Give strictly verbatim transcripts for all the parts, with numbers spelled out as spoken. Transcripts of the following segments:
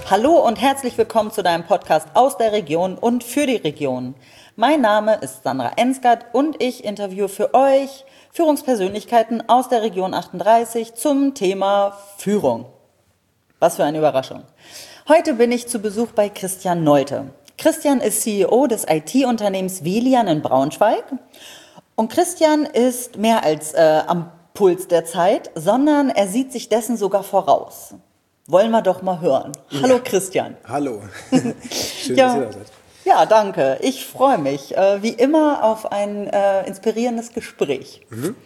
Hallo und herzlich willkommen zu deinem Podcast aus der Region und für die Region. Mein Name ist Sandra Ensgard und ich interviewe für euch Führungspersönlichkeiten aus der Region achtunddreißig zum Thema Führung. Was für eine Überraschung. Heute bin ich zu Besuch bei Christian Nolte. Christian ist C E O des I T-Unternehmens Velian in Braunschweig. Und Christian ist mehr als äh, am Puls der Zeit, sondern er sieht sich dessen sogar voraus. Wollen wir doch mal hören. Hallo ja. Christian. Hallo. Schön, ja. dass ihr da seid. Ja, danke. Ich freue mich, äh, wie immer, auf ein äh, inspirierendes Gespräch. Mhm.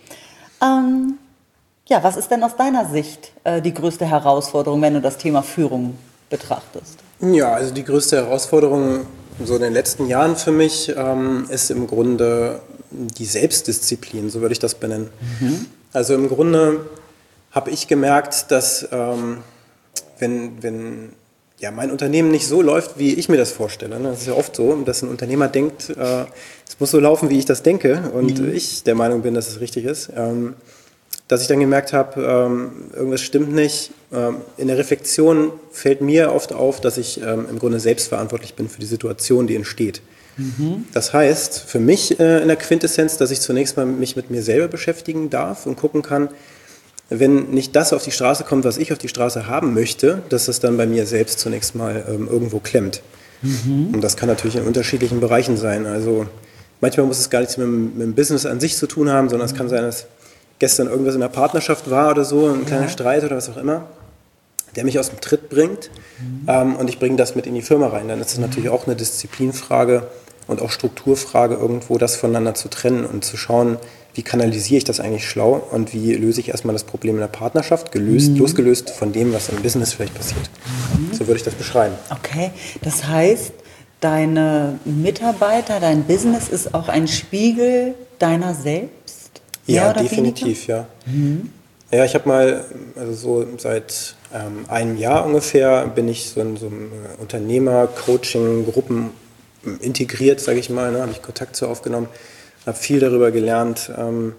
Ähm, ja, was ist denn aus deiner Sicht äh, die größte Herausforderung, wenn du das Thema Führung betrachtest? Ja, also die größte Herausforderung so in den letzten Jahren für mich ähm, ist im Grunde die Selbstdisziplin, so würde ich das benennen. Mhm. Also im Grunde habe ich gemerkt, dass ähm, wenn, wenn ja, mein Unternehmen nicht so läuft, wie ich mir das vorstelle, ne? Das ist ja oft so, dass ein Unternehmer denkt, äh, es muss so laufen, wie ich das denke und mhm. ich der Meinung bin, dass es richtig ist, ähm, dass ich dann gemerkt habe, ähm, irgendwas stimmt nicht. Ähm, in der Reflexion fällt mir oft auf, dass ich ähm, im Grunde selbstverantwortlich bin für die Situation, die entsteht. Mhm. Das heißt, für mich äh, in der Quintessenz, dass ich zunächst mal mich mit mir selber beschäftigen darf und gucken kann, wenn nicht das auf die Straße kommt, was ich auf die Straße haben möchte, dass das dann bei mir selbst zunächst mal ähm, irgendwo klemmt. Mhm. Und das kann natürlich in unterschiedlichen Bereichen sein. Also manchmal muss es gar nichts mit dem, mit dem Business an sich zu tun haben, sondern mhm. es kann sein, dass gestern irgendwas in der Partnerschaft war oder so, ein kleiner ja. Streit oder was auch immer, der mich aus dem Tritt bringt mhm. ähm, und ich bringe das mit in die Firma rein. Dann ist es mhm. natürlich auch eine Disziplinfrage und auch Strukturfrage, irgendwo das voneinander zu trennen und zu schauen, wie kanalisiere ich das eigentlich schlau und wie löse ich erstmal das Problem in der Partnerschaft, gelöst, mhm. losgelöst von dem, was im Business vielleicht passiert. Mhm. So würde ich das beschreiben. Okay, das heißt, deine Mitarbeiter, dein Business ist auch ein Spiegel deiner selbst? Ja, definitiv, weniger? ja. Mhm. Ja, ich habe mal, also so seit ähm, einem Jahr ungefähr, bin ich so in so einem Unternehmer-Coaching-Gruppen integriert, sage ich mal, ne, habe ich Kontakt zu aufgenommen, habe viel darüber gelernt, ähm,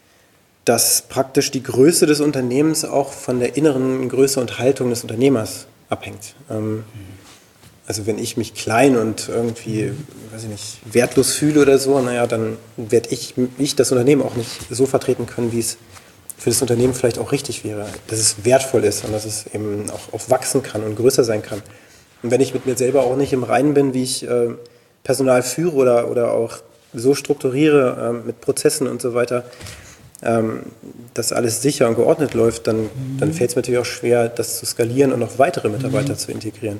dass praktisch die Größe des Unternehmens auch von der inneren Größe und Haltung des Unternehmers abhängt. Ähm, mhm. Also wenn ich mich klein und irgendwie, weiß ich nicht, wertlos fühle oder so, naja, dann werde ich, ich das Unternehmen auch nicht so vertreten können, wie es für das Unternehmen vielleicht auch richtig wäre. Dass es wertvoll ist und dass es eben auch, auch wachsen kann und größer sein kann. Und wenn ich mit mir selber auch nicht im Reinen bin, wie ich äh, Personal führe oder, oder auch so strukturiere äh, mit Prozessen und so weiter, ähm, dass alles sicher und geordnet läuft, dann, mhm. dann fällt es mir natürlich auch schwer, das zu skalieren und noch weitere Mitarbeiter mhm. zu integrieren.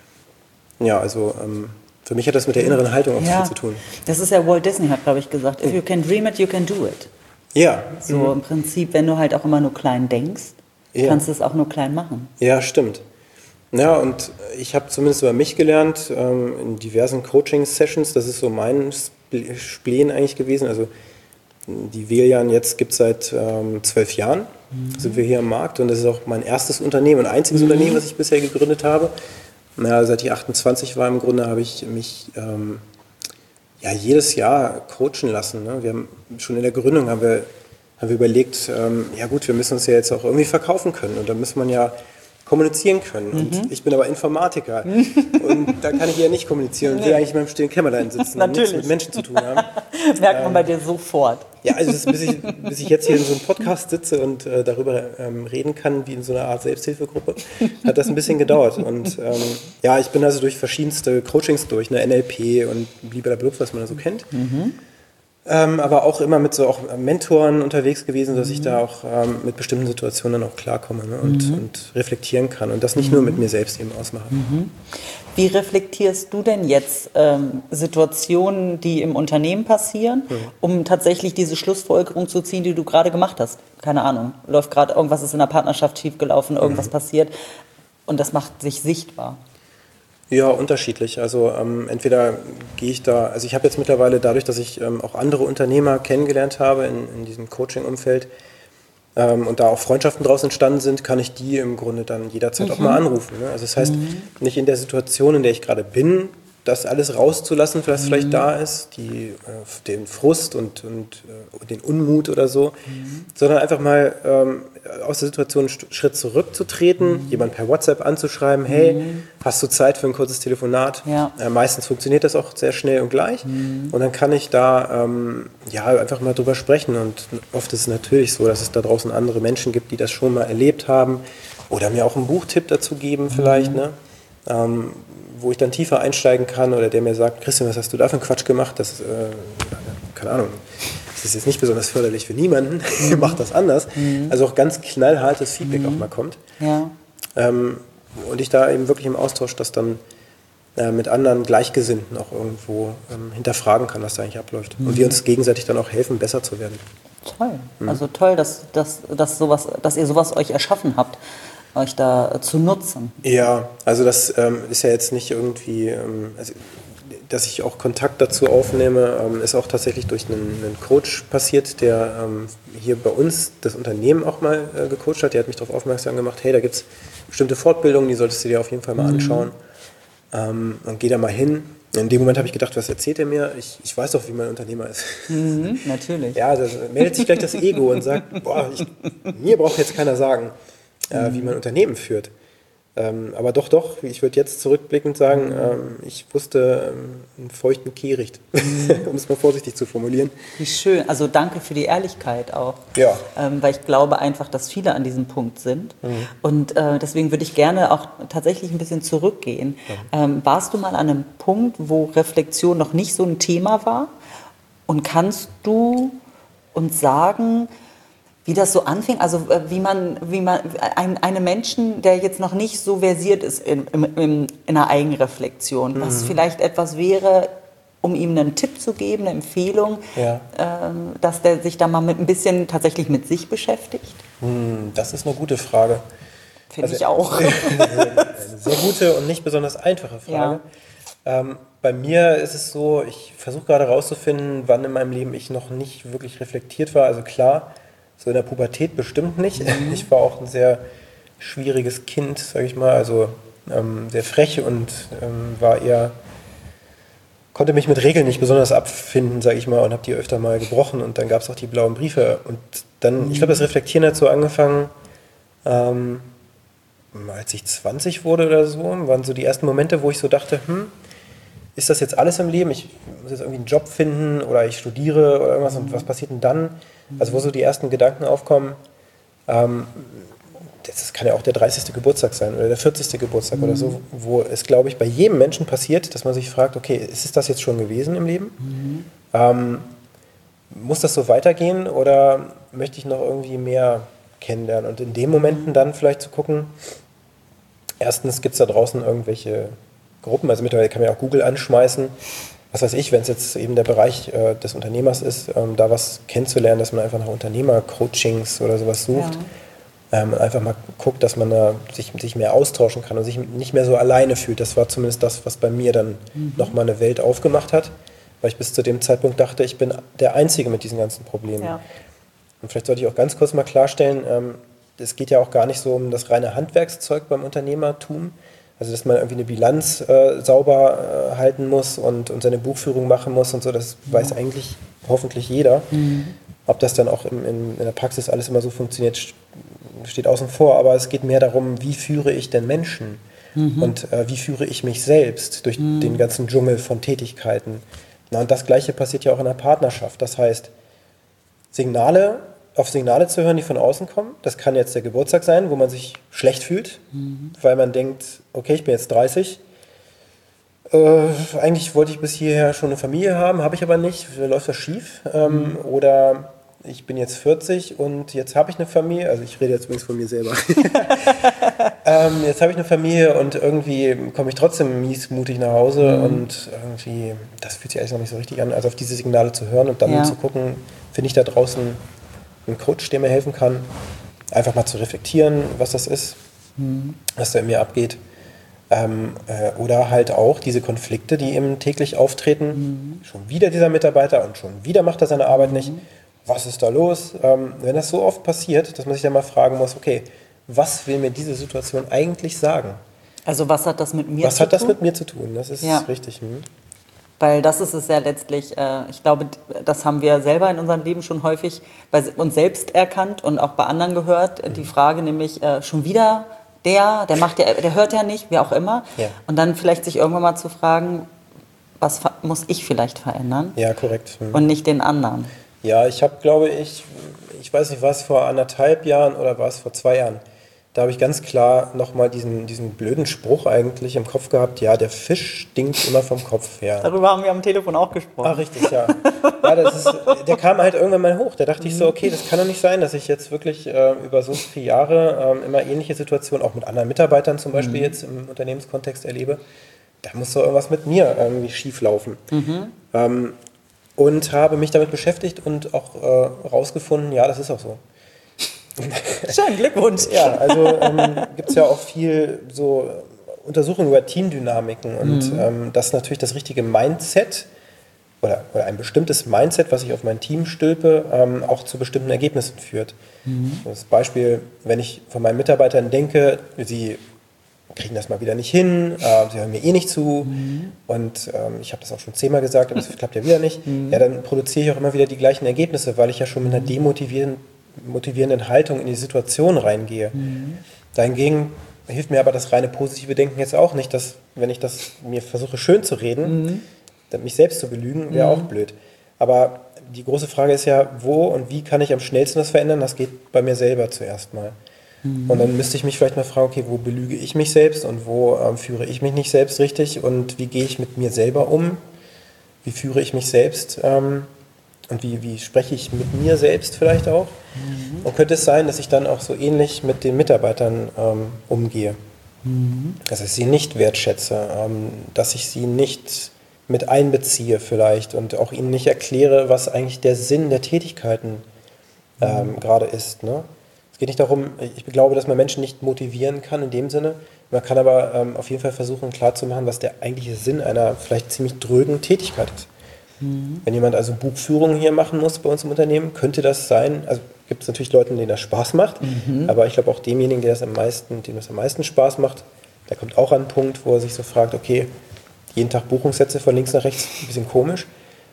Ja, also ähm, für mich hat das mit der inneren Haltung auch ja, viel zu tun. Das ist ja Walt Disney hat, glaube ich, gesagt, if you can dream it, you can do it. Ja. So mhm. im Prinzip, wenn du halt auch immer nur klein denkst, ja. kannst du es auch nur klein machen. Ja, stimmt. Ja, und ich habe zumindest über mich gelernt, ähm, in diversen Coaching-Sessions, das ist so mein Spleen eigentlich gewesen, also die Velian jetzt gibt es seit ähm, zwölf Jahren, mhm. sind wir hier am Markt und das ist auch mein erstes Unternehmen und einziges mhm. Unternehmen, was ich bisher gegründet habe. Na, seit ich achtundzwanzig war im Grunde, habe ich mich ähm, ja, jedes Jahr coachen lassen. Ne? Wir haben schon in der Gründung haben wir, haben wir überlegt, ähm, ja gut, wir müssen uns ja jetzt auch irgendwie verkaufen können und da muss man ja kommunizieren können. Und mhm. ich bin aber Informatiker und da kann ich ja nicht kommunizieren und will eigentlich in meinem stillen Kämmerlein sitzen und nichts mit Menschen zu tun haben. Merkt man ähm, bei dir sofort. Ja, also das, bis, ich, bis ich jetzt hier in so einem Podcast sitze und äh, darüber ähm, reden kann, wie in so einer Art Selbsthilfegruppe, hat das ein bisschen gedauert. Und ähm, ja, ich bin also durch verschiedenste Coachings durch, ne, N L P und blablabla, was man da so kennt. Mhm. Ähm, aber auch immer mit so auch Mentoren unterwegs gewesen, dass mhm. ich da auch ähm, mit bestimmten Situationen dann auch klarkomme, ne, und, mhm. und reflektieren kann und das nicht mhm. nur mit mir selbst eben ausmache. Mhm. Wie reflektierst du denn jetzt ähm, Situationen, die im Unternehmen passieren, mhm. um tatsächlich diese Schlussfolgerung zu ziehen, die du gerade gemacht hast? Keine Ahnung, läuft gerade irgendwas, ist in der Partnerschaft schiefgelaufen, irgendwas mhm. passiert und das macht sich sichtbar. Ja, unterschiedlich. Also ähm, entweder gehe ich da, also ich habe jetzt mittlerweile dadurch, dass ich ähm, auch andere Unternehmer kennengelernt habe in, in diesem Coaching-Umfeld ähm, und da auch Freundschaften draus entstanden sind, kann ich die im Grunde dann jederzeit mhm. auch mal anrufen. Ne? Also das heißt, mhm. nicht in der Situation, in der ich gerade bin, das alles rauszulassen, was mhm. vielleicht da ist, die, äh, den Frust und, und äh, den Unmut oder so, mhm. sondern einfach mal ähm, aus der Situation einen Schritt zurückzutreten, mhm. jemand per WhatsApp anzuschreiben, hey, mhm. hast du Zeit für ein kurzes Telefonat? Ja. Äh, meistens funktioniert das auch sehr schnell und gleich mhm. und dann kann ich da ähm, ja, einfach mal drüber sprechen und oft ist es natürlich so, dass es da draußen andere Menschen gibt, die das schon mal erlebt haben oder mir auch einen Buchtipp dazu geben vielleicht, mhm. ne? Ähm, wo ich dann tiefer einsteigen kann oder der mir sagt, Christian, was hast du da für einen Quatsch gemacht? Das, äh, keine Ahnung, das ist jetzt nicht besonders förderlich für niemanden, mhm. macht das anders. Mhm. Also auch ganz knallhartes Feedback mhm. auch mal kommt. Ja. Ähm, und ich da eben wirklich im Austausch das dann äh, mit anderen Gleichgesinnten auch irgendwo ähm, hinterfragen kann, was da eigentlich abläuft. Mhm. Und wir uns gegenseitig dann auch helfen, besser zu werden. Toll, mhm. also toll, dass, dass, dass, sowas, dass ihr sowas euch erschaffen habt, euch da zu nutzen. Ja, also das ähm, ist ja jetzt nicht irgendwie, ähm, also, dass ich auch Kontakt dazu aufnehme, ähm, ist auch tatsächlich durch einen, einen Coach passiert, der ähm, hier bei uns das Unternehmen auch mal äh, gecoacht hat. Der hat mich darauf aufmerksam gemacht, hey, da gibt es bestimmte Fortbildungen, die solltest du dir auf jeden Fall mal anschauen. Mhm. Ähm, und geh da mal hin. In dem Moment habe ich gedacht, was erzählt er mir? Ich, ich weiß doch, wie mein Unternehmer ist. Mhm, natürlich. Ja, da meldet sich gleich das Ego und sagt, boah, ich, mir braucht jetzt keiner sagen, Äh, wie man Unternehmen führt. Ähm, aber doch, doch, ich würde jetzt zurückblickend sagen, ähm, ich wusste ähm, einen feuchten Kehricht, um es mal vorsichtig zu formulieren. Wie schön, also danke für die Ehrlichkeit auch. Ja. Ähm, weil ich glaube einfach, dass viele an diesem Punkt sind. Mhm. Und äh, deswegen würde ich gerne auch tatsächlich ein bisschen zurückgehen. Ja. Ähm, warst du mal an einem Punkt, wo Reflexion noch nicht so ein Thema war? Und kannst du uns sagen, wie das so anfing, also wie man, wie man ein, einem Menschen, der jetzt noch nicht so versiert ist in, in, in einer Eigenreflexion, mhm. was vielleicht etwas wäre, um ihm einen Tipp zu geben, eine Empfehlung, ja. ähm, dass der sich da mal mit ein bisschen tatsächlich mit sich beschäftigt? Das ist eine gute Frage. Finde also, ich auch. Eine sehr gute und nicht besonders einfache Frage. Ja. Ähm, bei mir ist es so, ich versuche gerade herauszufinden, wann in meinem Leben ich noch nicht wirklich reflektiert war. Also klar, so in der Pubertät bestimmt nicht. Mhm. Ich war auch ein sehr schwieriges Kind, sage ich mal, also ähm, sehr frech und ähm, war eher, konnte mich mit Regeln nicht besonders abfinden, sage ich mal, und habe die öfter mal gebrochen und dann gab es auch die blauen Briefe und dann, mhm. ich glaube, das Reflektieren hat so angefangen, ähm, als ich zwanzig wurde oder so, waren so die ersten Momente, wo ich so dachte, hm, ist das jetzt alles im Leben? Ich muss jetzt irgendwie einen Job finden oder ich studiere oder irgendwas und was passiert denn dann? Also wo so die ersten Gedanken aufkommen, ähm, das kann ja auch der dreißigste Geburtstag sein oder der vierzigste Geburtstag mhm. oder so, wo es, glaube ich, bei jedem Menschen passiert, dass man sich fragt, okay, ist es das jetzt schon gewesen im Leben? Mhm. Ähm, muss das so weitergehen oder möchte ich noch irgendwie mehr kennenlernen? Und in den Momenten dann vielleicht zu gucken, erstens gibt es da draußen irgendwelche Gruppen, also mittlerweile kann man ja auch Google anschmeißen, was weiß ich, wenn es jetzt eben der Bereich äh, des Unternehmers ist, ähm, da was kennenzulernen, dass man einfach nach Unternehmer-Coachings oder sowas sucht. Ja. Ähm, einfach mal guckt, dass man da sich, sich mehr austauschen kann und sich nicht mehr so alleine fühlt. Das war zumindest das, was bei mir dann mhm. nochmal eine Welt aufgemacht hat, weil ich bis zu dem Zeitpunkt dachte, ich bin der Einzige mit diesen ganzen Problemen. Ja. Und vielleicht sollte ich auch ganz kurz mal klarstellen, ähm, es geht ja auch gar nicht so um das reine Handwerkszeug beim Unternehmertum, also dass man irgendwie eine Bilanz äh, sauber äh, halten muss und, und seine Buchführung machen muss und so, das ja. weiß eigentlich hoffentlich jeder. Mhm. Ob das dann auch in, in, in der Praxis alles immer so funktioniert, steht außen vor, aber es geht mehr darum, wie führe ich denn Menschen mhm. und äh, wie führe ich mich selbst durch mhm. den ganzen Dschungel von Tätigkeiten. Na, und das Gleiche passiert ja auch in der Partnerschaft, das heißt, Signale auf Signale zu hören, die von außen kommen. Das kann jetzt der Geburtstag sein, wo man sich schlecht fühlt, mhm. weil man denkt, okay, ich bin jetzt dreißig. Äh, eigentlich wollte ich bis hierher schon eine Familie haben, habe ich aber nicht, läuft das schief. Ähm, mhm. Oder ich bin jetzt vierzig und jetzt habe ich eine Familie, also ich rede jetzt übrigens von mir selber. ähm, jetzt habe ich eine Familie und irgendwie komme ich trotzdem miesmutig nach Hause mhm. und irgendwie, das fühlt sich eigentlich noch nicht so richtig an, also auf diese Signale zu hören und dann ja. zu gucken, finde ich da draußen einen Coach, der mir helfen kann, einfach mal zu reflektieren, was das ist, mhm. was da in mir abgeht. Ähm, äh, oder halt auch diese Konflikte, die eben täglich auftreten. Mhm. Schon wieder dieser Mitarbeiter und schon wieder macht er seine Arbeit mhm. nicht. Was ist da los? Ähm, wenn das so oft passiert, dass man sich dann mal fragen muss, okay, was will mir diese Situation eigentlich sagen? Also was hat das mit mir was zu tun? Was hat das mit mir zu tun? Das ist ja. richtig. Hm. Weil das ist es ja letztlich, äh, ich glaube, das haben wir selber in unserem Leben schon häufig bei uns selbst erkannt und auch bei anderen gehört. Mhm. Die Frage nämlich, äh, schon wieder der, der macht ja, der hört ja nicht, wie auch immer. Ja. Und dann vielleicht sich irgendwann mal zu fragen, was muss ich vielleicht verändern? Ja, korrekt. Mhm. Und nicht den anderen. Ja, ich habe, glaube ich, ich weiß nicht, war es vor anderthalb Jahren oder war es vor zwei Jahren? Da habe ich ganz klar nochmal diesen, diesen blöden Spruch eigentlich im Kopf gehabt, ja, der Fisch stinkt immer vom Kopf her. Darüber haben wir am Telefon auch gesprochen. Ach, richtig, ja. ja das ist, der kam halt irgendwann mal hoch. Da dachte ich so, okay, das kann doch nicht sein, dass ich jetzt wirklich äh, über so viele Jahre äh, immer ähnliche Situationen, auch mit anderen Mitarbeitern zum Beispiel mhm. jetzt im Unternehmenskontext erlebe. Da muss doch irgendwas mit mir irgendwie schief laufen. Mhm. Ähm, und habe mich damit beschäftigt und auch äh, rausgefunden, ja, das ist auch so. Schön, Glückwunsch. Ja, also ähm, gibt es ja auch viel so Untersuchungen über Teamdynamiken und mhm. ähm, dass natürlich das richtige Mindset oder, oder ein bestimmtes Mindset, was ich auf mein Team stülpe, ähm, auch zu bestimmten Ergebnissen führt. Mhm. Das Beispiel, wenn ich von meinen Mitarbeitern denke, sie kriegen das mal wieder nicht hin, äh, sie hören mir eh nicht zu mhm. und ähm, ich habe das auch schon zehnmal gesagt, aber es klappt ja wieder nicht, mhm. ja, dann produziere ich auch immer wieder die gleichen Ergebnisse, weil ich ja schon mit einer demotivierenden, motivierenden Haltung in die Situation reingehe. Mhm. Dahingegen hilft mir aber das reine positive Denken jetzt auch nicht, dass, wenn ich das mir versuche schön zu reden, mhm. mich selbst zu belügen, wäre mhm. auch blöd. Aber die große Frage ist ja, wo und wie kann ich am schnellsten das verändern? Das geht bei mir selber zuerst mal. Und dann müsste ich mich vielleicht mal fragen, okay, wo belüge ich mich selbst und wo ähm, führe ich mich nicht selbst richtig und wie gehe ich mit mir selber um, wie führe ich mich selbst ähm, und wie, wie spreche ich mit mir selbst vielleicht auch. Mhm. Und könnte es sein, dass ich dann auch so ähnlich mit den Mitarbeitern ähm, umgehe, mhm. dass ich sie nicht wertschätze, ähm, dass ich sie nicht mit einbeziehe vielleicht und auch ihnen nicht erkläre, was eigentlich der Sinn der Tätigkeiten ähm, mhm. gerade ist, ne? Es geht nicht darum, ich glaube, dass man Menschen nicht motivieren kann in dem Sinne. Man kann aber ähm, auf jeden Fall versuchen, klarzumachen, was der eigentliche Sinn einer vielleicht ziemlich drögen Tätigkeit ist. Mhm. Wenn jemand also Buchführung hier machen muss bei uns im Unternehmen, könnte das sein, also gibt es natürlich Leute, denen das Spaß macht, mhm. aber ich glaube auch demjenigen, der das am meisten, dem das am meisten Spaß macht, der kommt auch an einen Punkt, wo er sich so fragt, okay, jeden Tag Buchungssätze von links nach rechts, ein bisschen komisch.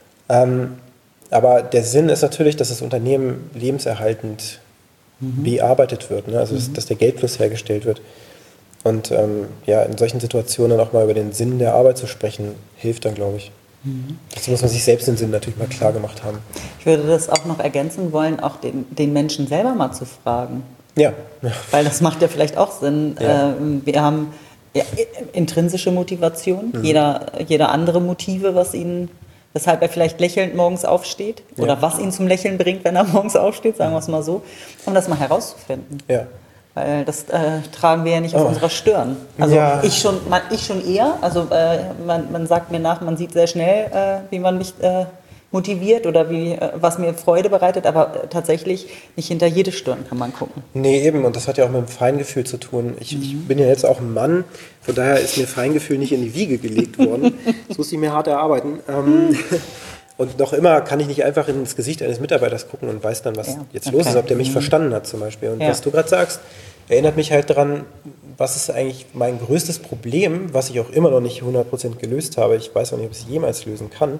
Ähm, aber der Sinn ist natürlich, dass das Unternehmen lebenserhaltend bearbeitet wird, ne? Also dass, dass der Geldfluss hergestellt wird. Und ähm, ja, in solchen Situationen auch mal über den Sinn der Arbeit zu sprechen, hilft dann, glaube ich. Mhm. Dazu muss man sich selbst den Sinn natürlich mal klar gemacht haben. Ich würde das auch noch ergänzen wollen, auch den, den Menschen selber mal zu fragen. Ja. Weil das macht ja vielleicht auch Sinn. Ja. Äh, wir haben ja, intrinsische Motivation, mhm. jeder, jeder andere Motive, was ihn weshalb er vielleicht lächelnd morgens aufsteht oder ja. was ihn zum Lächeln bringt, wenn er morgens aufsteht, sagen wir es mal so, um das mal herauszufinden. Ja. Weil das äh, tragen wir ja nicht auf oh. unserer Stirn. Also ja. ich, schon, man, ich schon eher, also äh, man, man sagt mir nach, man sieht sehr schnell, äh, wie man mich äh, motiviert oder wie, äh, was mir Freude bereitet, aber äh, tatsächlich nicht hinter jede Stirn kann man gucken. Nee, eben, und das hat ja auch mit dem Feingefühl zu tun. Ich, mhm. ich bin ja jetzt auch ein Mann, von daher ist mir Feingefühl nicht in die Wiege gelegt worden. Das musste ich mir hart erarbeiten. Ähm, und noch immer kann ich nicht einfach ins Gesicht eines Mitarbeiters gucken und weiß dann, was ja. jetzt okay. los ist, ob der mich mhm. verstanden hat zum Beispiel. Und ja. was du gerade sagst, erinnert mich halt daran, was ist eigentlich mein größtes Problem, was ich auch immer noch nicht hundert Prozent gelöst habe. Ich weiß auch nicht, ob ich es jemals lösen kann.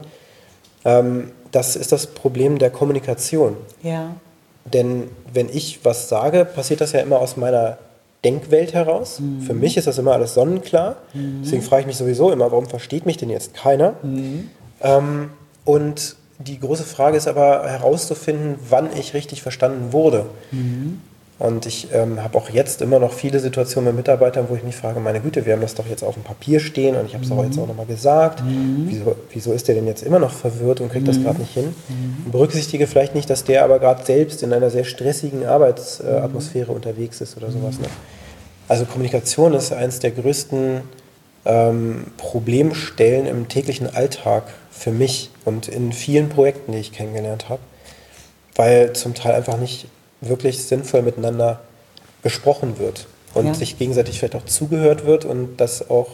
Ähm, das ist das Problem der Kommunikation. Ja. Denn wenn ich was sage, passiert das ja immer aus meiner Denkwelt heraus. Mhm. Für mich ist das immer alles sonnenklar. Mhm. Deswegen frage ich mich sowieso immer, warum versteht mich denn jetzt keiner? Mhm. Ähm, und die große Frage ist aber herauszufinden, wann ich richtig verstanden wurde. Mhm. Und ich ähm, habe auch jetzt immer noch viele Situationen mit Mitarbeitern, wo ich mich frage, meine Güte, wir haben das doch jetzt auf dem Papier stehen und ich habe es mhm. auch jetzt auch nochmal gesagt. Mhm. Wieso, wieso ist der denn jetzt immer noch verwirrt und kriegt mhm. das gerade nicht hin? Mhm. Und berücksichtige vielleicht nicht, dass der aber gerade selbst in einer sehr stressigen Arbeitsatmosphäre mhm. unterwegs ist oder sowas. Ne? Also Kommunikation ist eines der größten ähm, Problemstellen im täglichen Alltag für mich und in vielen Projekten, die ich kennengelernt habe, weil zum Teil einfach nicht wirklich sinnvoll miteinander gesprochen wird und ja. sich gegenseitig vielleicht auch zugehört wird und das auch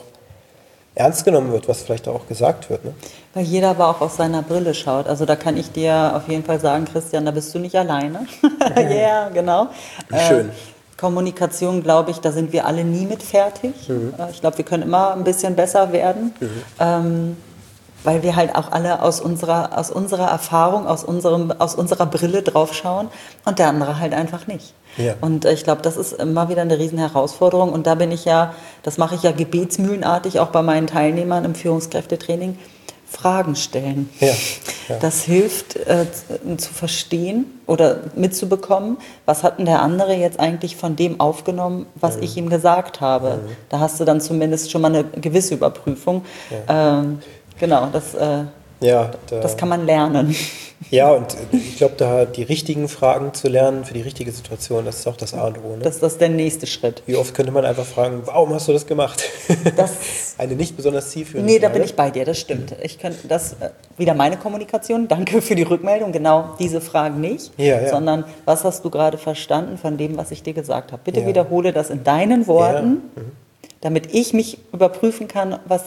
ernst genommen wird, was vielleicht auch gesagt wird. Ne? Weil jeder aber auch aus seiner Brille schaut. Also da kann ich dir auf jeden Fall sagen, Christian, da bist du nicht alleine. Ja, yeah, genau. Wie schön. Kommunikation, glaube ich, da sind wir alle nie mit fertig. Mhm. Ich glaube, wir können immer ein bisschen besser werden, mhm. ähm, weil wir halt auch alle aus unserer, aus unserer Erfahrung, aus, unserem, aus unserer Brille drauf schauen und der andere halt einfach nicht. Ja. Und ich glaube, das ist immer wieder eine riesen Herausforderung und da bin ich ja, das mache ich ja gebetsmühlenartig auch bei meinen Teilnehmern im Führungskräftetraining, Fragen stellen. Ja, ja. Das hilft äh, zu verstehen oder mitzubekommen, was hat denn der andere jetzt eigentlich von dem aufgenommen, was mhm. ich ihm gesagt habe. Mhm. Da hast du dann zumindest schon mal eine gewisse Überprüfung. Ja. Ähm, genau, das, äh, ja, da, das kann man lernen. Ja, und ich glaube, da die richtigen Fragen zu lernen für die richtige Situation, das ist auch das A und O. Ne? Das, das ist der nächste Schritt. Wie oft könnte man einfach fragen, warum hast du das gemacht? Das Eine nicht besonders zielführende Nee, da bin ich bei dir, das stimmt. Ich könnte das äh, wieder meine Kommunikation, danke für die Rückmeldung, genau diese Fragen nicht, ja, ja. sondern was hast du gerade verstanden von dem, was ich dir gesagt habe? Bitte ja. wiederhole das in deinen Worten, ja. mhm. damit ich mich überprüfen kann, was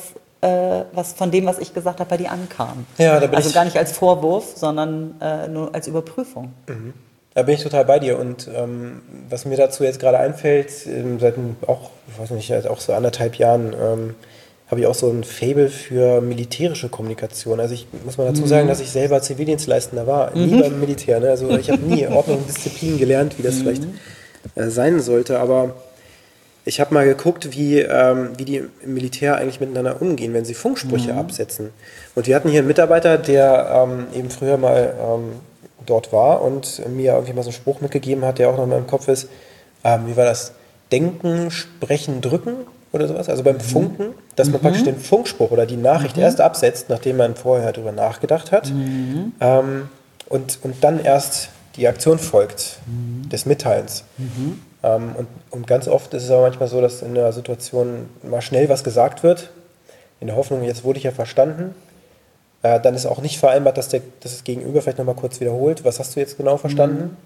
was von dem, was ich gesagt habe, bei dir ankam. Ja, da bin also ich gar nicht als Vorwurf, sondern äh, nur als Überprüfung. Mhm. Da bin ich total bei dir und ähm, was mir dazu jetzt gerade einfällt, ähm, seit auch, ich weiß nicht, auch so anderthalb Jahren ähm, habe ich auch so ein Faible für militärische Kommunikation. Also ich muss mal dazu sagen, mhm. dass ich selber Zivildienstleistender war, mhm. nie beim Militär. Ne? Also ich habe nie Ordnung und Disziplin gelernt, wie das mhm. vielleicht äh, sein sollte, aber ich habe mal geguckt, wie, ähm, wie die im Militär eigentlich miteinander umgehen, wenn sie Funksprüche mhm. absetzen. Und wir hatten hier einen Mitarbeiter, der ähm, eben früher mal ähm, dort war und mir irgendwie mal so einen Spruch mitgegeben hat, der auch noch in meinem Kopf ist. Ähm, wie war das? Denken, sprechen, drücken oder sowas? Also beim mhm. Funken, dass man mhm. praktisch den Funkspruch oder die Nachricht mhm. erst absetzt, nachdem man vorher darüber nachgedacht hat. Mhm. Ähm, und, und dann erst die Aktion folgt, mhm. des Mitteilens. Mhm. Um, und, und ganz oft ist es aber manchmal so, dass in einer Situation mal schnell was gesagt wird, in der Hoffnung, jetzt wurde ich ja verstanden. Äh, dann ist auch nicht vereinbart, dass, der, dass das Gegenüber vielleicht nochmal kurz wiederholt, was hast du jetzt genau verstanden? Mhm.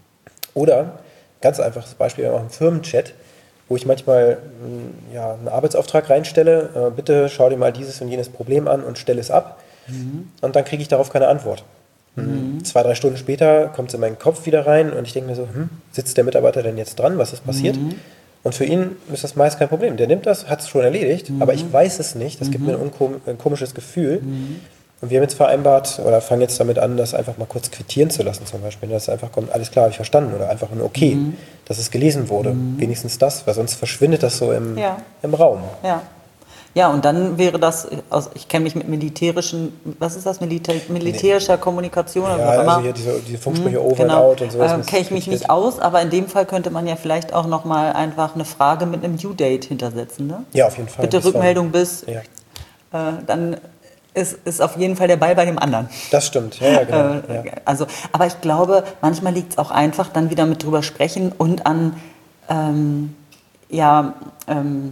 Oder, ganz einfaches Beispiel, wir haben auch einen Firmenchat, wo ich manchmal mh, ja, einen Arbeitsauftrag reinstelle, äh, bitte schau dir mal dieses und jenes Problem an und stelle es ab. Mhm. Und dann kriege ich darauf keine Antwort. Mhm. Zwei, drei Stunden später kommt es in meinen Kopf wieder rein und ich denke mir so, hm, sitzt der Mitarbeiter denn jetzt dran, was ist passiert? Mhm. Und für ihn ist das meist kein Problem. Der nimmt das, hat es schon erledigt, mhm. aber ich weiß es nicht. Das mhm. gibt mir ein, unkom- ein komisches Gefühl. Mhm. Und wir haben jetzt vereinbart, oder fangen jetzt damit an, das einfach mal kurz quittieren zu lassen zum Beispiel. Dass einfach kommt, alles klar, habe ich verstanden. Oder einfach ein Okay, mhm. dass es gelesen wurde. Mhm. Wenigstens das, weil sonst verschwindet das so im, ja. im Raum. Ja. Ja, und dann wäre das, also ich kenne mich mit militärischen, was ist das, Militä- militärischer nee. Kommunikation oder ja, was auch immer. Also hier diese, diese Funksprüche hm, over genau. and out und sowas. Ähm, kenne ich mich nicht aus, aber in dem Fall könnte man ja vielleicht auch nochmal einfach eine Frage mit einem Due-Date hintersetzen, ne? Ja, auf jeden Fall. Bitte Rückmeldung bis, ja. äh, dann ist, ist auf jeden Fall der Ball bei dem anderen. Das stimmt, ja, ja genau. Äh, ja. Also, aber ich glaube, manchmal liegt es auch einfach, dann wieder mit drüber sprechen und an, ähm, ja, ähm,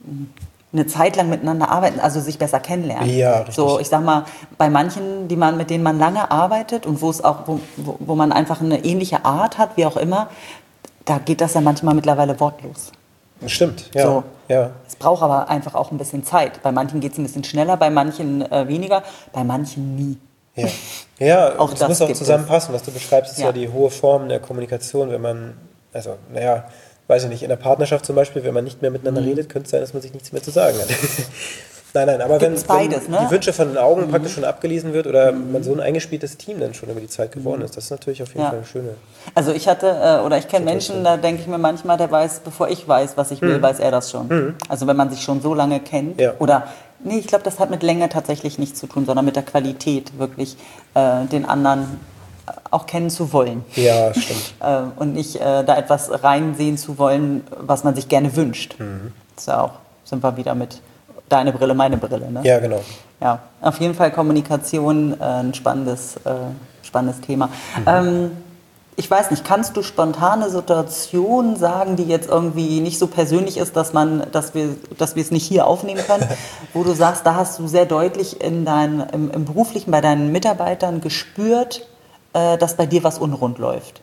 eine Zeit lang miteinander arbeiten, also sich besser kennenlernen. Ja, richtig. So, ich sag mal, bei manchen, die man, mit denen man lange arbeitet und wo es auch, wo, wo man einfach eine ähnliche Art hat, wie auch immer, da geht das ja manchmal mittlerweile wortlos. Stimmt, ja. So. ja. Es braucht aber einfach auch ein bisschen Zeit. Bei manchen geht es ein bisschen schneller, bei manchen äh, weniger, bei manchen nie. Ja, ja auch das, das muss auch zusammenpassen. Was du beschreibst, ist ja. ja die hohe Form der Kommunikation, wenn man, also, naja, weiß ich nicht, in der Partnerschaft zum Beispiel, wenn man nicht mehr miteinander mhm. redet, könnte es sein, dass man sich nichts mehr zu sagen hat. nein, nein, aber wenn, beides, wenn ne? die Wünsche von den Augen mhm. praktisch schon abgelesen wird oder mhm. man so ein eingespieltes Team dann schon über die Zeit geworden ist, das ist natürlich auf jeden ja. Fall eine schöne. Also ich hatte, äh, oder ich kenne Menschen, da denke ich mir manchmal, der weiß, bevor ich weiß, was ich will, mhm. weiß er das schon. Mhm. Also wenn man sich schon so lange kennt ja. oder, nee, ich glaube, das hat mit Länge tatsächlich nichts zu tun, sondern mit der Qualität, wirklich äh, den anderen auch kennen zu wollen. Ja, stimmt. äh, und nicht äh, da etwas reinsehen zu wollen, was man sich gerne wünscht. Mhm. Das ist ja auch, sind wir wieder mit deine Brille, meine Brille. Ne? Ja, genau. Ja, auf jeden Fall Kommunikation, äh, ein spannendes, äh, spannendes Thema. Mhm. Ähm, ich weiß nicht, kannst du spontane Situationen sagen, die jetzt irgendwie nicht so persönlich ist, dass man, dass wir, dass wir es nicht hier aufnehmen können, wo du sagst, da hast du sehr deutlich in dein, im, im Beruflichen bei deinen Mitarbeitern gespürt, dass bei dir was unrund läuft?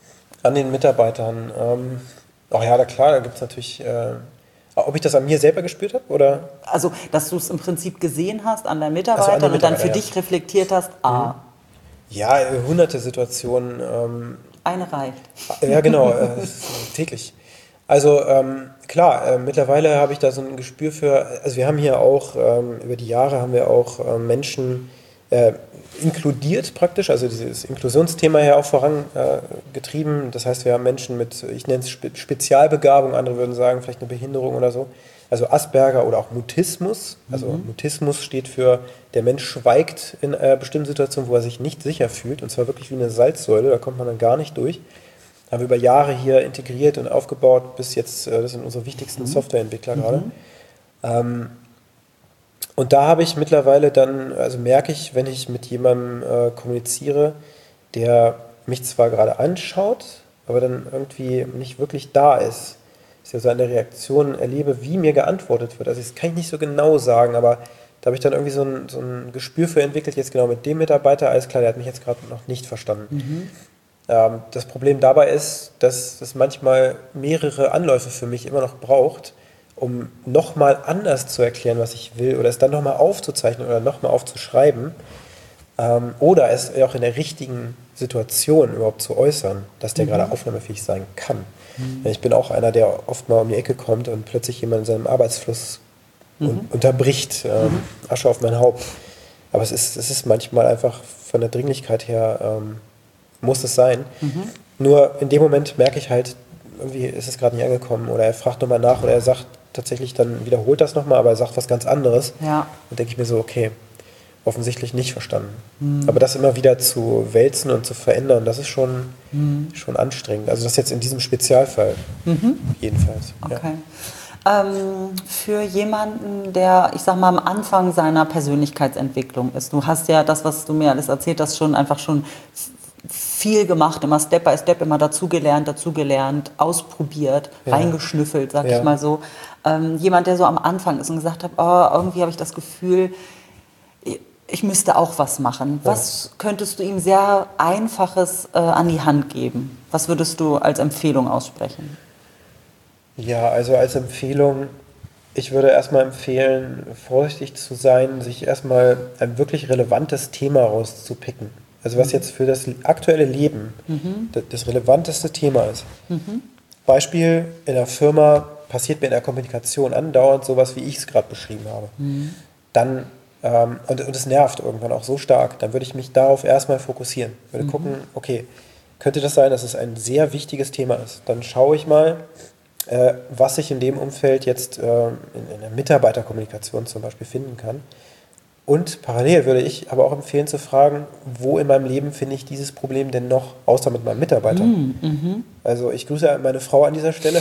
An den Mitarbeitern? Ähm, ach ja, da klar, da gibt es natürlich... Äh, ob ich das an mir selber gespürt habe? Oder? Also, dass du es im Prinzip gesehen hast an deinen Mitarbeitern also an und dann für ja. dich reflektiert hast, ah. Ja, hunderte Situationen. Ähm, Eine reicht. Ja, genau, äh, täglich. Also ähm, klar, äh, mittlerweile habe ich da so ein Gespür für, also wir haben hier auch, ähm, über die Jahre haben wir auch äh, Menschen äh, inkludiert praktisch, also dieses Inklusionsthema hier auch vorangetrieben. Äh, das heißt, wir haben Menschen mit, ich nenne es Spe- Spezialbegabung, andere würden sagen vielleicht eine Behinderung oder so. Also Asperger oder auch Mutismus. Also mhm. Mutismus steht für, der Mensch schweigt in äh, bestimmten Situationen, wo er sich nicht sicher fühlt. Und zwar wirklich wie eine Salzsäule, da kommt man dann gar nicht durch. Haben wir über Jahre hier integriert und aufgebaut, bis jetzt, äh, das sind unsere wichtigsten mhm. Softwareentwickler mhm. gerade. Ähm, und da habe ich mittlerweile dann, also merke ich, wenn ich mit jemandem äh, kommuniziere, der mich zwar gerade anschaut, aber dann irgendwie nicht wirklich da ist, dass ich so eine Reaktion erlebe, wie mir geantwortet wird. Also das kann ich nicht so genau sagen, aber da habe ich dann irgendwie so ein, so ein Gespür für entwickelt, jetzt genau mit dem Mitarbeiter, alles klar, der hat mich jetzt gerade noch nicht verstanden. Mhm. Ähm, das Problem dabei ist, dass es manchmal mehrere Anläufe für mich immer noch braucht, um nochmal anders zu erklären, was ich will, oder es dann nochmal aufzuzeichnen oder nochmal aufzuschreiben, ähm, oder es auch in der richtigen Situation überhaupt zu äußern, dass der mhm. gerade aufnahmefähig sein kann. Mhm. Ich bin auch einer, der oft mal um die Ecke kommt und plötzlich jemand in seinem Arbeitsfluss mhm. un- unterbricht, ähm, mhm. Asche auf mein Haupt. Aber es ist, es ist manchmal einfach von der Dringlichkeit her, ähm, muss es sein. Mhm. Nur in dem Moment merke ich halt, irgendwie ist es gerade nicht angekommen, oder er fragt nochmal nach, oder er sagt tatsächlich, dann wiederholt das nochmal, aber er sagt was ganz anderes. Ja. Und denke ich mir so, okay, offensichtlich nicht verstanden. Mhm. Aber das immer wieder zu wälzen und zu verändern, das ist schon, mhm. schon anstrengend. Also das jetzt in diesem Spezialfall mhm. jedenfalls. Okay. Ja. Ähm, für jemanden, der, ich sag mal, am Anfang seiner Persönlichkeitsentwicklung ist, du hast ja das, was du mir alles erzählt hast, schon einfach schon viel gemacht, immer Step by Step, immer dazugelernt, dazugelernt, ausprobiert, ja. reingeschnüffelt, sag ja. ich mal so. Ähm, jemand, der so am Anfang ist und gesagt hat, oh, irgendwie habe ich das Gefühl, ich müsste auch was machen. Ja. Was könntest du ihm sehr Einfaches äh, an die Hand geben? Was würdest du als Empfehlung aussprechen? Ja, also als Empfehlung, ich würde erstmal empfehlen, vorsichtig zu sein, sich erstmal ein wirklich relevantes Thema rauszupicken. Also was jetzt für das aktuelle Leben mhm. das relevanteste Thema ist. Mhm. Beispiel, in der Firma passiert mir in der Kommunikation andauernd sowas, wie ich es gerade beschrieben habe. Mhm. Dann, ähm, und, und es nervt irgendwann auch so stark, dann würde ich mich darauf erstmal fokussieren. Würde mhm. gucken, okay, könnte das sein, dass es ein sehr wichtiges Thema ist? Dann schaue ich mal, äh, was ich in dem Umfeld jetzt äh, in, in der Mitarbeiterkommunikation zum Beispiel finden kann. Und parallel würde ich aber auch empfehlen zu fragen, wo in meinem Leben finde ich dieses Problem denn noch, außer mit meinem Mitarbeiter. Mm, also ich grüße meine Frau an dieser Stelle.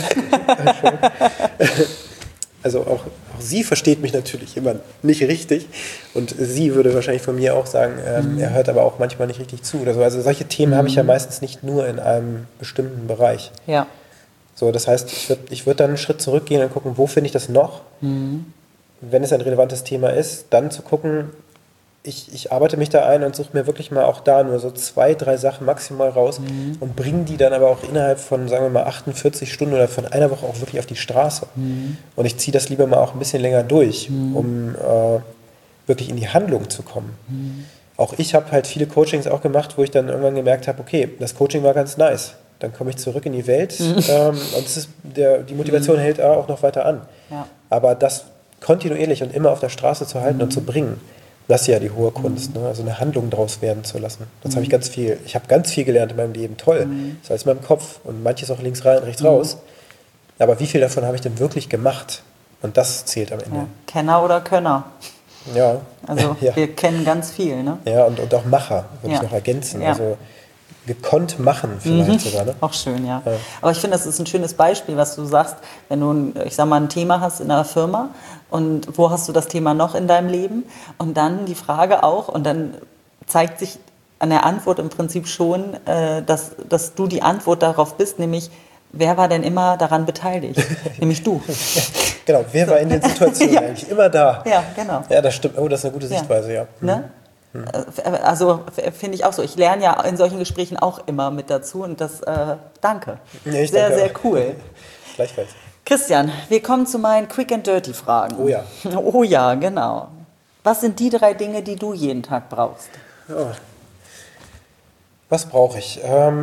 Also auch, auch sie versteht mich natürlich immer nicht richtig. Und sie würde wahrscheinlich von mir auch sagen, ähm, mm. er hört aber auch manchmal nicht richtig zu. Oder so. Also solche Themen mm. habe ich ja meistens nicht nur in einem bestimmten Bereich. Ja. So, das heißt, ich würde ich würd dann einen Schritt zurückgehen und gucken, wo finde ich das noch? Mm. Wenn es ein relevantes Thema ist, dann zu gucken, ich, ich arbeite mich da ein und suche mir wirklich mal auch da nur so zwei, drei Sachen maximal raus mhm. und bringe die dann aber auch innerhalb von, sagen wir mal, achtundvierzig Stunden oder von einer Woche auch wirklich auf die Straße. Mhm. Und ich ziehe das lieber mal auch ein bisschen länger durch, mhm. um äh, wirklich in die Handlung zu kommen. Mhm. Auch ich habe halt viele Coachings auch gemacht, wo ich dann irgendwann gemerkt habe, okay, das Coaching war ganz nice. Dann komme ich zurück in die Welt mhm. ähm, und es ist der, die Motivation mhm. hält auch noch weiter an. Ja. Aber das kontinuierlich und immer auf der Straße zu halten mhm. und zu bringen, das ist ja die hohe Kunst, mhm. ne? Also eine Handlung daraus werden zu lassen. Das mhm. habe ich ganz viel, ich habe ganz viel gelernt in meinem Leben, toll, mhm. das ist alles in meinem Kopf und manches auch links rein, rechts mhm. raus, aber wie viel davon habe ich denn wirklich gemacht? Und das zählt am Ende. Ja. Kenner oder Könner? Ja. Also ja. wir kennen ganz viel, ne? Ja, und, und auch Macher, würde ja. ich noch ergänzen, ja. also gekonnt machen vielleicht mhm. sogar. Ne? Auch schön, ja. ja. Aber ich finde, das ist ein schönes Beispiel, was du sagst, wenn du, ein, ich sag mal, ein Thema hast in einer Firma und wo hast du das Thema noch in deinem Leben? Und dann die Frage auch, und dann zeigt sich an der Antwort im Prinzip schon, äh, dass, dass du die Antwort darauf bist, nämlich, wer war denn immer daran beteiligt? Nämlich du. Genau, wer so. war in den Situationen ja. eigentlich immer da? Ja, genau. Ja, das stimmt. Oh, das ist eine gute Sichtweise, ja. ja. Ne? Also finde ich auch so. Ich lerne ja in solchen Gesprächen auch immer mit dazu und das, äh, danke. Ja, ich sehr, danke sehr cool. Gleichfalls. Christian, wir kommen zu meinen Quick and Dirty Fragen. Oh ja. Oh ja, genau. Was sind die drei Dinge, die du jeden Tag brauchst? Ja. Was brauche ich? Ähm,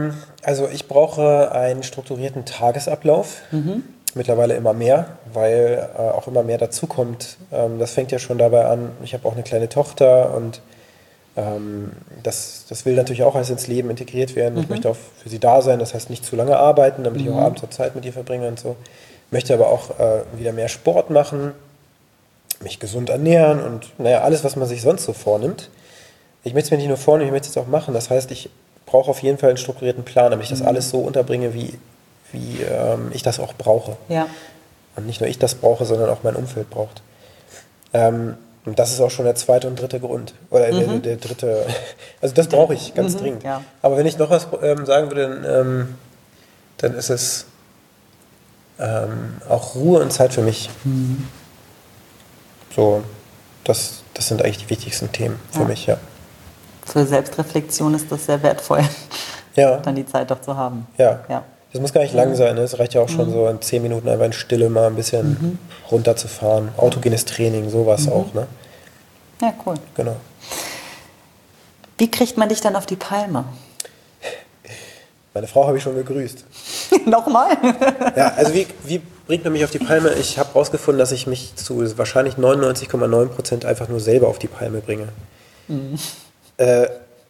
Also ich brauche einen strukturierten Tagesablauf, mhm. mittlerweile immer mehr, weil äh, auch immer mehr dazukommt. Ähm, das fängt ja schon dabei an, ich habe auch eine kleine Tochter und ähm, das, das will natürlich auch alles ins Leben integriert werden. Mhm. Ich möchte auch für sie da sein, das heißt nicht zu lange arbeiten, damit mhm. ich auch abends noch Zeit mit ihr verbringe und so. Ich möchte aber auch äh, wieder mehr Sport machen, mich gesund ernähren und naja, alles, was man sich sonst so vornimmt. Ich möchte es mir nicht nur vornehmen, ich möchte es auch machen. Das heißt, ich brauche auf jeden Fall einen strukturierten Plan, damit ich das alles so unterbringe, wie, wie ähm, ich das auch brauche. Ja. Und nicht nur ich das brauche, sondern auch mein Umfeld braucht. Ähm, und das ist auch schon der zweite und dritte Grund. Oder mhm. der, der dritte. Also das brauche ich ganz mhm, dringend. Ja. Aber wenn ich noch was ähm, sagen würde, dann, ähm, dann ist es ähm, auch Ruhe und Zeit für mich. Mhm. So, das, das sind eigentlich die wichtigsten Themen für ja. mich, ja. Für Selbstreflexion ist das sehr wertvoll, ja. dann die Zeit doch zu haben. Ja. ja. Das muss gar nicht lang sein, ne? Es reicht ja auch schon mhm. so in zehn Minuten einfach in Stille mal ein bisschen mhm. runterzufahren. Autogenes Training, sowas mhm. auch, ne? Ja, cool. Genau. Wie kriegt man dich dann auf die Palme? Meine Frau habe ich schon gegrüßt. Nochmal? Ja, also wie, wie bringt man mich auf die Palme? Ich habe herausgefunden, dass ich mich zu wahrscheinlich neunundneunzig Komma neun Prozent einfach nur selber auf die Palme bringe. Mhm. Äh,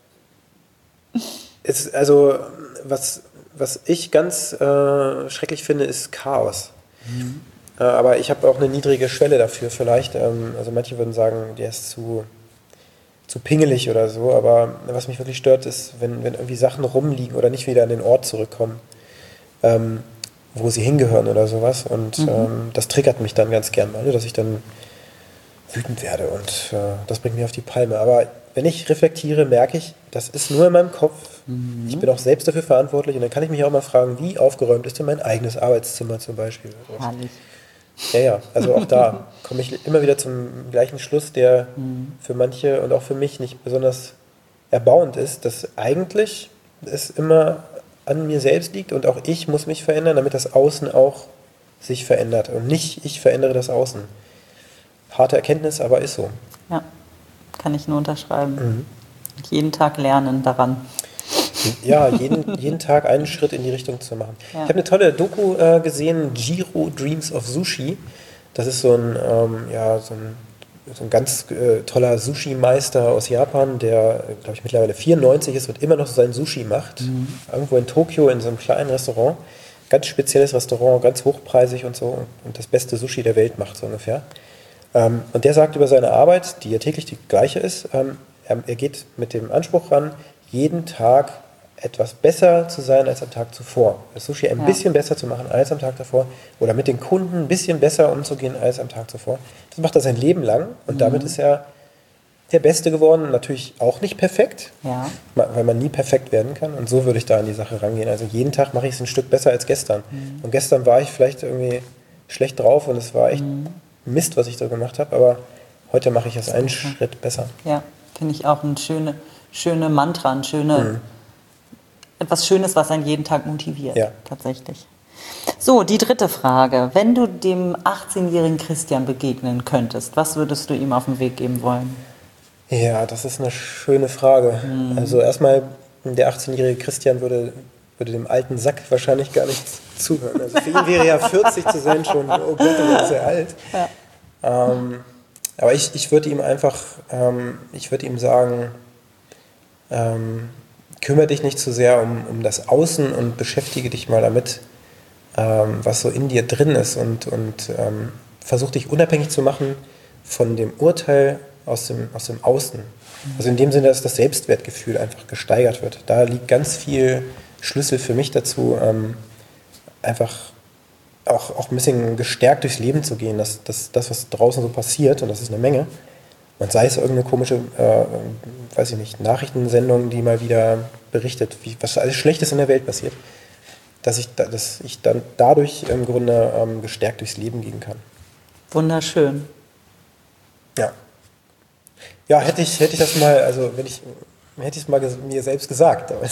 ist also, was, was ich ganz äh, schrecklich finde, ist Chaos. Mhm. Äh, aber ich habe auch eine niedrige Schwelle dafür vielleicht. Ähm, also manche würden sagen, der ist zu, zu pingelig oder so. Aber was mich wirklich stört, ist, wenn, wenn irgendwie Sachen rumliegen oder nicht wieder an den Ort zurückkommen, ähm, wo sie hingehören oder sowas. Und mhm. ähm, das triggert mich dann ganz gern mal, dass ich dann wütend werde. Und äh, das bringt mich auf die Palme. Aber wenn ich reflektiere, merke ich, das ist nur in meinem Kopf. Mhm. Ich bin auch selbst dafür verantwortlich. Und dann kann ich mich auch mal fragen, wie aufgeräumt ist denn mein eigenes Arbeitszimmer zum Beispiel? Herrlich. Ja, ja, also auch da komme ich immer wieder zum gleichen Schluss, der mhm. für manche und auch für mich nicht besonders erbauend ist, dass eigentlich es immer an mir selbst liegt und auch ich muss mich verändern, damit das Außen auch sich verändert und nicht ich verändere das Außen. Harte Erkenntnis, aber ist so. Ja, kann ich nur unterschreiben. Mhm. Jeden Tag lernen daran. Ja, jeden, jeden Tag einen Schritt in die Richtung zu machen. Ja. Ich habe eine tolle Doku äh, gesehen, Jiro Dreams of Sushi. Das ist so ein, ähm, ja, so ein, so ein ganz äh, toller Sushi-Meister aus Japan, der, glaube ich, mittlerweile vierundneunzig ist und immer noch sein Sushi macht. Mhm. Irgendwo in Tokio in so einem kleinen Restaurant. Ganz spezielles Restaurant, ganz hochpreisig und so. Und das beste Sushi der Welt macht so ungefähr. Ähm, und der sagt über seine Arbeit, die ja täglich die gleiche ist, ähm, er, er geht mit dem Anspruch ran, jeden Tag etwas besser zu sein als am Tag zuvor. Das Sushi ein ja. bisschen besser zu machen als am Tag davor oder mit den Kunden ein bisschen besser umzugehen als am Tag zuvor. Das macht er sein Leben lang und mhm. damit ist er der Beste geworden. Natürlich auch nicht perfekt, ja. weil man nie perfekt werden kann und so würde ich da an die Sache rangehen. Also jeden Tag mache ich es ein Stück besser als gestern. Mhm. Und gestern war ich vielleicht irgendwie schlecht drauf und es war echt mhm. Mist, was ich so gemacht habe, aber heute mache ich es einen okay. Schritt besser. Ja, finde ich auch ein schöne, schöne Mantra, ein schöne mhm. etwas Schönes, was einen jeden Tag motiviert, ja. tatsächlich. So, die dritte Frage. Wenn du dem achtzehnjährigen Christian begegnen könntest, was würdest du ihm auf den Weg geben wollen? Ja, das ist eine schöne Frage. Mhm. Also erstmal, der achtzehnjährige Christian würde, würde dem alten Sack wahrscheinlich gar nicht zuhören. Also für ihn wäre ja vierzig zu sein schon, oh Gott, er ist sehr alt. Ja. Ähm, aber ich, ich würde ihm einfach, ähm, ich würde ihm sagen, ähm, kümmere dich nicht zu sehr um, um das Außen und beschäftige dich mal damit, ähm, was so in dir drin ist und, und ähm, versuch dich unabhängig zu machen von dem Urteil aus dem, aus dem Außen. Also in dem Sinne, dass das Selbstwertgefühl einfach gesteigert wird. Da liegt ganz viel Schlüssel für mich dazu, ähm, einfach auch, auch ein bisschen gestärkt durchs Leben zu gehen, dass, dass das, was draußen so passiert, und das ist eine Menge, und sei es irgendeine komische, äh, weiß ich nicht, Nachrichtensendung, die mal wieder berichtet, wie, was alles Schlechtes in der Welt passiert, dass ich, dass ich dann dadurch im Grunde ähm, gestärkt durchs Leben gehen kann. Wunderschön. Ja. Ja, hätte ich, hätte ich das mal, also wenn ich, hätte ich es mal ges- mir selbst gesagt. Aber,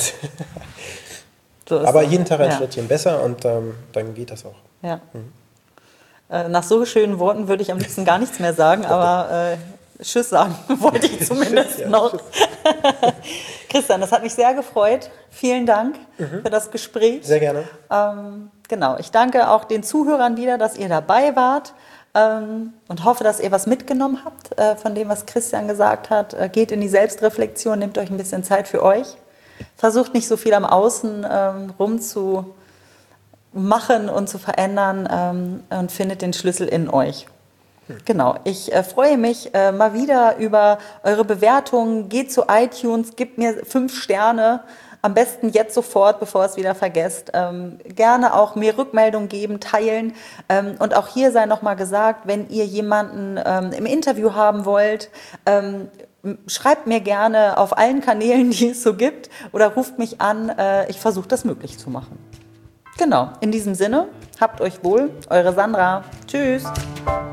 so aber jeden Tag ein ja. Schrittchen besser und ähm, dann geht das auch. Ja. Mhm. Äh, nach so schönen Worten würde ich am liebsten gar nichts mehr sagen, aber äh, Tschüss sagen, wollte ich zumindest ja, noch. Christian, das hat mich sehr gefreut. Vielen Dank mhm. für das Gespräch. Sehr gerne. Ähm, genau, ich danke auch den Zuhörern wieder, dass ihr dabei wart ähm, und hoffe, dass ihr was mitgenommen habt äh, von dem, was Christian gesagt hat. Äh, geht in die Selbstreflexion, nehmt euch ein bisschen Zeit für euch. Versucht nicht so viel am Außen ähm, rumzumachen und zu verändern ähm, und findet den Schlüssel in euch. Genau, ich äh, freue mich äh, mal wieder über eure Bewertungen. Geht zu iTunes, gebt mir fünf Sterne, am besten jetzt sofort, bevor ihr es wieder vergesst. Ähm, gerne auch mir Rückmeldung geben, teilen. Ähm, und auch hier sei nochmal gesagt, wenn ihr jemanden ähm, im Interview haben wollt, ähm, schreibt mir gerne auf allen Kanälen, die es so gibt, oder ruft mich an. Äh, ich versuche das möglich zu machen. Genau, in diesem Sinne, habt euch wohl, eure Sandra. Tschüss.